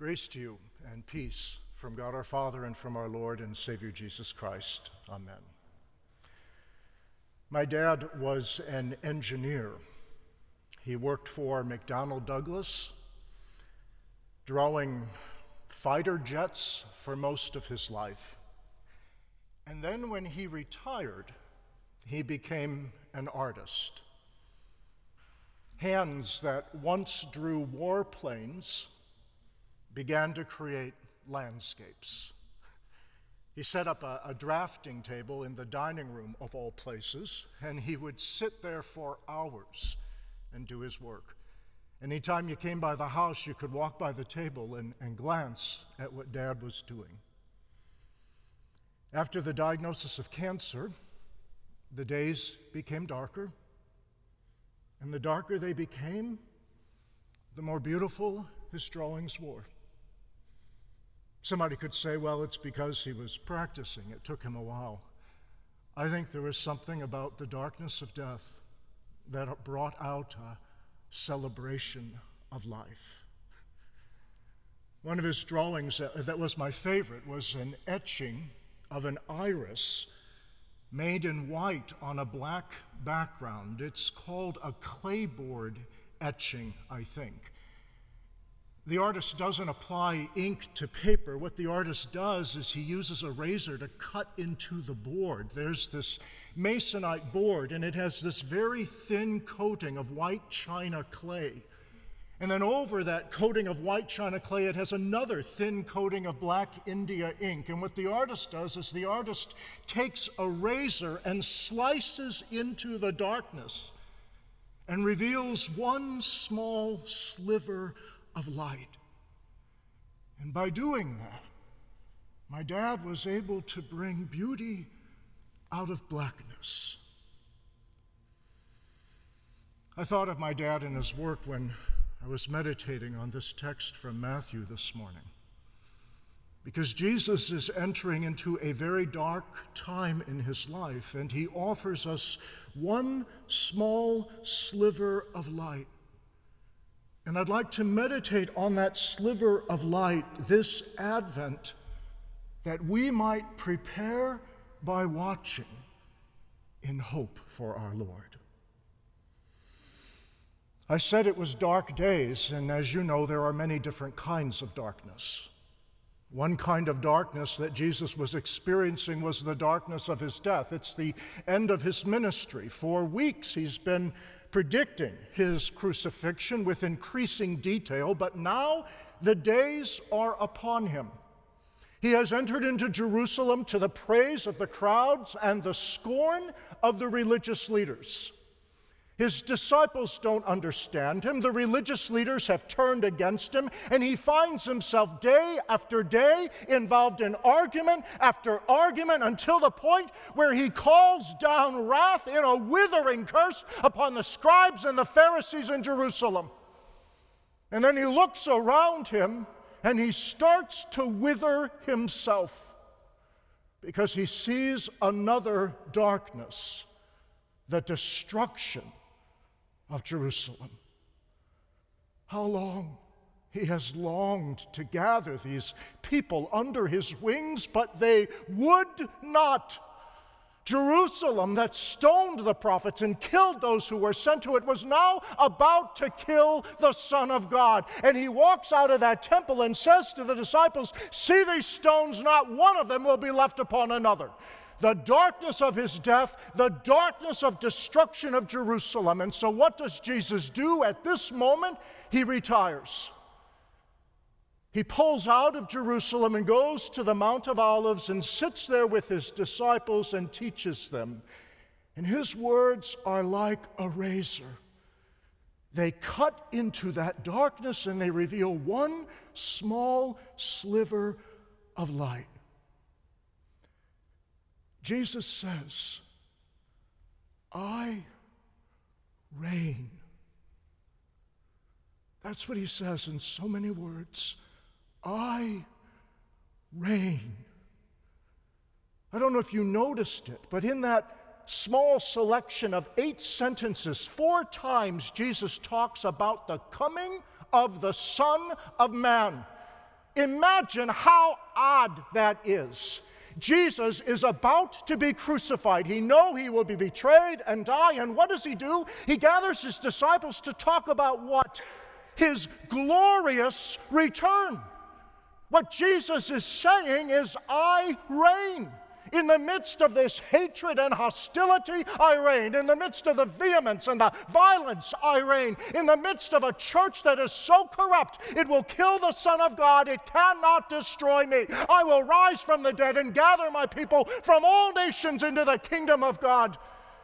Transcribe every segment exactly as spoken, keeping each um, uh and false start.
Grace to you and peace from God our Father and from our Lord and Savior Jesus Christ. Amen. My dad was an engineer. He worked for McDonnell Douglas, drawing fighter jets for most of his life. And then when he retired, he became an artist. Hands that once drew warplanes began to create landscapes. He set up a, a drafting table in the dining room, of all places, and he would sit there for hours and do his work. Anytime you came by the house, you could walk by the table and, and glance at what Dad was doing. After the diagnosis of cancer, the days became darker, and the darker they became, the more beautiful his drawings were. Somebody could say, well, it's because he was practicing. It took him a while. I think there was something about the darkness of death that brought out a celebration of life. One of his drawings that was my favorite was an etching of an iris made in white on a black background. It's called a clayboard etching, I think. The artist doesn't apply ink to paper. What the artist does is he uses a razor to cut into the board. There's this masonite board, and it has this very thin coating of white china clay. And then over that coating of white china clay, it has another thin coating of black India ink. And what the artist does is the artist takes a razor and slices into the darkness and reveals one small sliver of light. And by doing that, my dad was able to bring beauty out of blackness. I thought of my dad and his work when I was meditating on this text from Matthew this morning, because Jesus is entering into a very dark time in his life, and he offers us one small sliver of light. And I'd like to meditate on that sliver of light this Advent, that we might prepare by watching in hope for our Lord. I said it was dark days, and as you know, there are many different kinds of darkness. One kind of darkness that Jesus was experiencing was the darkness of his death. It's the end of his ministry. For weeks he's been predicting his crucifixion with increasing detail, but now the days are upon him. He has entered into Jerusalem to the praise of the crowds and the scorn of the religious leaders. His disciples don't understand him. The religious leaders have turned against him, and he finds himself day after day involved in argument after argument until the point where he calls down wrath in a withering curse upon the scribes and the Pharisees in Jerusalem. And then he looks around him and he starts to wither himself because he sees another darkness, the destruction of Jerusalem. How long he has longed to gather these people under his wings, but they would not. Jerusalem that stoned the prophets and killed those who were sent to it was now about to kill the Son of God. And he walks out of that temple and says to the disciples, "See these stones, not one of them will be left upon another." The darkness of his death, the darkness of destruction of Jerusalem. And so what does Jesus do at this moment? He retires. He pulls out of Jerusalem and goes to the Mount of Olives and sits there with his disciples and teaches them. And his words are like a razor. They cut into that darkness and they reveal one small sliver of light. Jesus says, "I reign." That's what he says in so many words. I reign. I don't know if you noticed it, but in that small selection of eight sentences, four times Jesus talks about the coming of the Son of Man. Imagine how odd that is. Jesus is about to be crucified. He knows he will be betrayed and die. And what does he do? He gathers his disciples to talk about what? His glorious return. What Jesus is saying is, I reign. In the midst of this hatred and hostility, I reign. In the midst of the vehemence and the violence, I reign. In the midst of a church that is so corrupt, it will kill the Son of God. It cannot destroy me. I will rise from the dead and gather my people from all nations into the kingdom of God.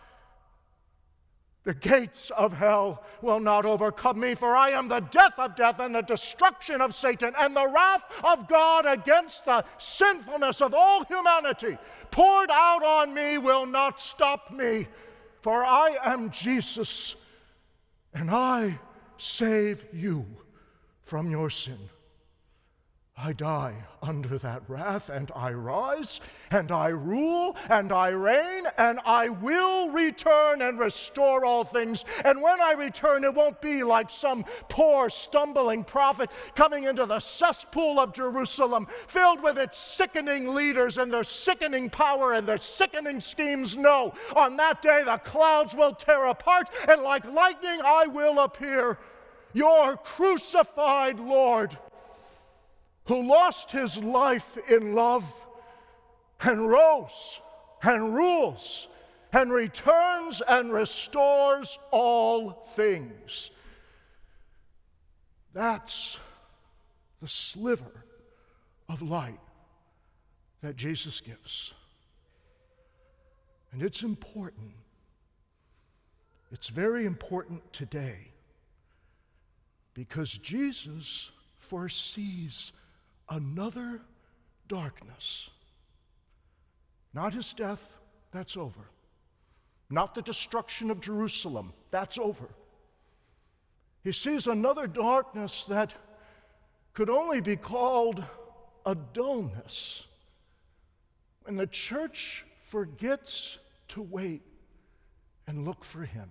The gates of hell will not overcome me, for I am the death of death and the destruction of Satan, and the wrath of God against the sinfulness of all humanity poured out on me will not stop me, for I am Jesus, and I save you from your sin. I die under that wrath, and I rise, and I rule, and I reign, and I will return and restore all things. And when I return, it won't be like some poor, stumbling prophet coming into the cesspool of Jerusalem, filled with its sickening leaders and their sickening power and their sickening schemes. No, on that day the clouds will tear apart, and like lightning I will appear, your crucified Lord, who lost his life in love and rose and rules and returns and restores all things. That's the sliver of light that Jesus gives. And it's important. It's very important today because Jesus foresees another darkness. Not his death, that's over. Not the destruction of Jerusalem, that's over. He sees another darkness that could only be called a dullness, when the church forgets to wait and look for him.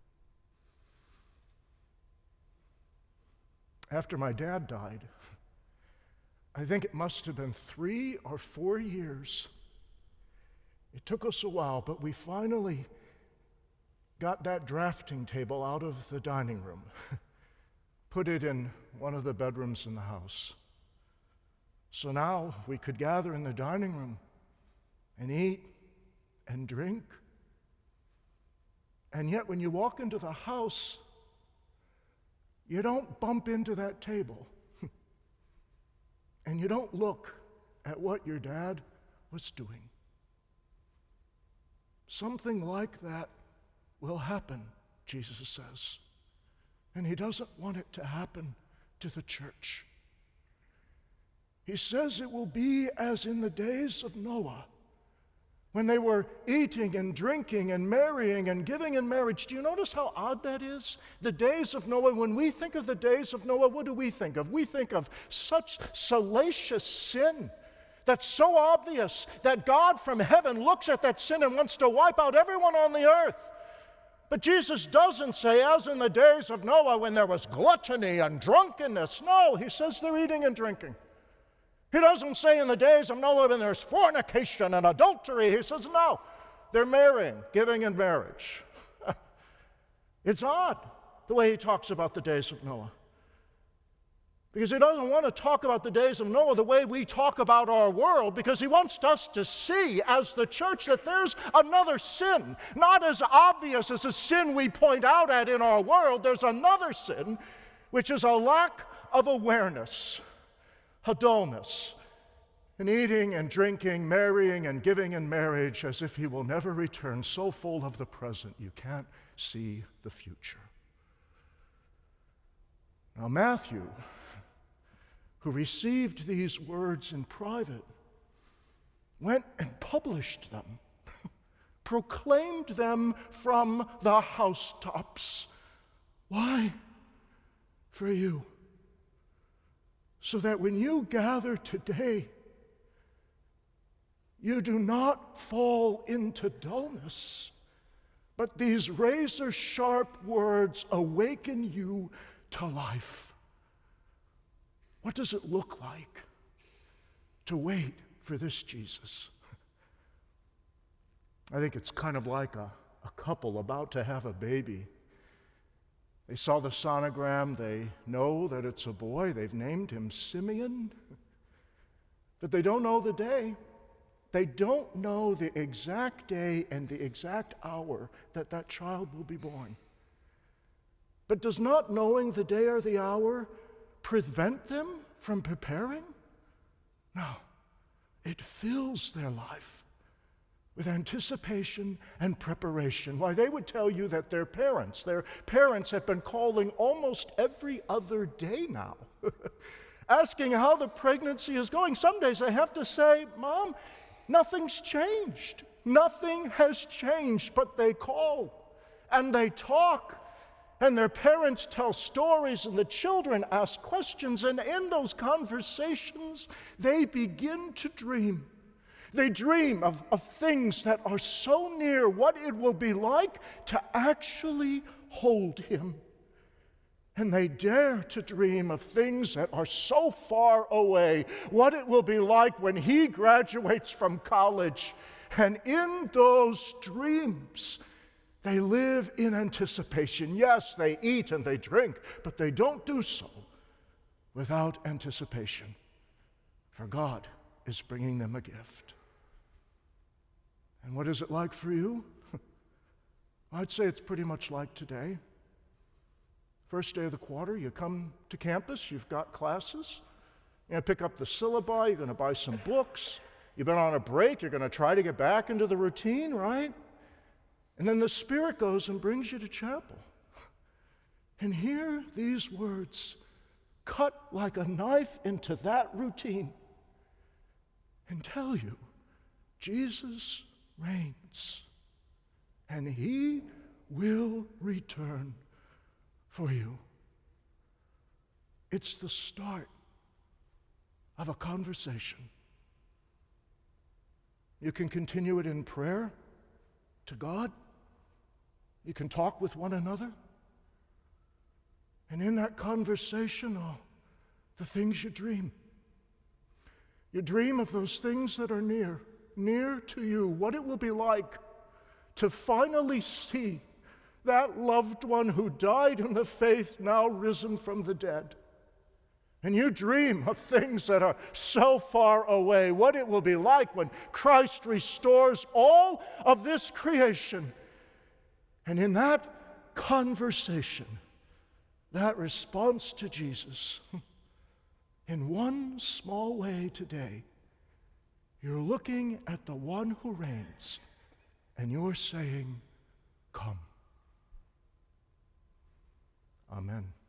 After my dad died, I think it must have been three or four years. It took us a while, but we finally got that drafting table out of the dining room, put it in one of the bedrooms in the house. So now we could gather in the dining room and eat and drink. And yet when you walk into the house, you don't bump into that table. And you don't look at what your dad was doing. Something like that will happen, Jesus says. And he doesn't want it to happen to the church. He says it will be as in the days of Noah, when they were eating and drinking and marrying and giving in marriage. Do you notice how odd that is? The days of Noah, when we think of the days of Noah, what do we think of? We think of such salacious sin that's so obvious that God from heaven looks at that sin and wants to wipe out everyone on the earth. But Jesus doesn't say, as in the days of Noah when there was gluttony and drunkenness. No, he says they're eating and drinking. He doesn't say in the days of Noah when there's fornication and adultery. He says, no, they're marrying, giving in marriage. It's odd the way he talks about the days of Noah. Because he doesn't want to talk about the days of Noah the way we talk about our world, because he wants us to see as the church that there's another sin, not as obvious as the sin we point out at in our world. There's another sin, which is a lack of awareness. A dullness in eating and drinking, marrying and giving in marriage as if he will never return, so full of the present you can't see the future. Now Matthew, who received these words in private, went and published them, proclaimed them from the housetops. Why? For you. So that when you gather today, you do not fall into dullness, but these razor-sharp words awaken you to life. What does it look like to wait for this Jesus? I think it's kind of like a, a couple about to have a baby. They saw the sonogram, they know that it's a boy, they've named him Simeon, but they don't know the day. They don't know the exact day and the exact hour that that child will be born. But does not knowing the day or the hour prevent them from preparing? No, it fills their life with anticipation and preparation. Why, they would tell you that their parents, their parents have been calling almost every other day now, asking how the pregnancy is going. Some days they have to say, Mom, nothing's changed. Nothing has changed, but they call and they talk. And their parents tell stories, and the children ask questions, and in those conversations, they begin to dream. They dream of, of things that are so near, what it will be like to actually hold him. And they dare to dream of things that are so far away, what it will be like when he graduates from college. And in those dreams, they live in anticipation. Yes, they eat and they drink, but they don't do so without anticipation, for God is bringing them a gift. And what is it like for you? I'd say it's pretty much like today. First day of the quarter, you come to campus, you've got classes, you're going to pick up the syllabi, you're going to buy some books, you've been on a break, you're going to try to get back into the routine, right? And then the Spirit goes and brings you to chapel. And hear these words cut like a knife into that routine and tell you, Jesus reigns, and he will return for you. It's the start of a conversation. You can continue it in prayer to God. You can talk with one another. And in that conversation, oh, the things you dream. You dream of those things that are near, near to you, what it will be like to finally see that loved one who died in the faith, now risen from the dead. And you dream of things that are so far away, what it will be like when Christ restores all of this creation. And in that conversation, that response to Jesus, in one small way today, you're looking at the one who reigns, and you're saying, come. Amen.